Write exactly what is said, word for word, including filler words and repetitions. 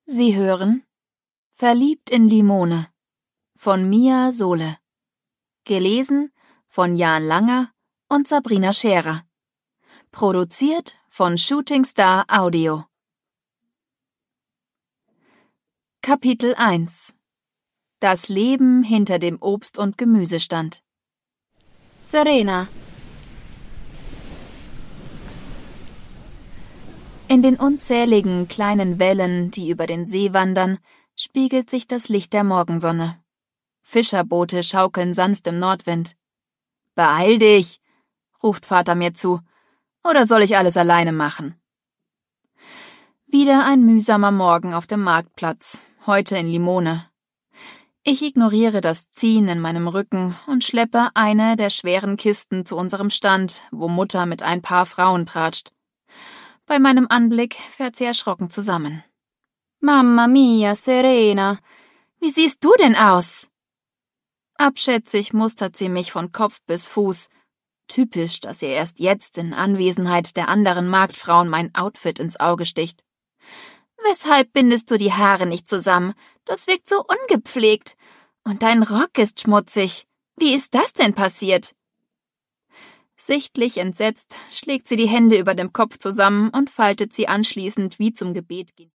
Sie hören Verliebt in Limone von Mia Sohle. Gelesen von Jan Langer und Sabrina Scherer. Produziert von Shooting Star Audio. Kapitel eins. Das Leben hinter dem Obst- und Gemüsestand. Serena. In den unzähligen kleinen Wellen, die über den See wandern, spiegelt sich das Licht der Morgensonne. Fischerboote schaukeln sanft im Nordwind. »Beeil dich«, ruft Vater mir zu, »oder soll ich alles alleine machen?« Wieder ein mühsamer Morgen auf dem Marktplatz, heute in Limone. Ich ignoriere das Ziehen in meinem Rücken und schleppe eine der schweren Kisten zu unserem Stand, wo Mutter mit ein paar Frauen tratscht. Bei meinem Anblick fährt sie erschrocken zusammen. »Mamma mia, Serena, wie siehst du denn aus?« Abschätzig mustert sie mich von Kopf bis Fuß. Typisch, dass ihr erst jetzt in Anwesenheit der anderen Marktfrauen mein Outfit ins Auge sticht. »Weshalb bindest du die Haare nicht zusammen? Das wirkt so ungepflegt. Und dein Rock ist schmutzig. Wie ist das denn passiert?« Sichtlich entsetzt schlägt sie die Hände über dem Kopf zusammen und faltet sie anschließend wie zum Gebet.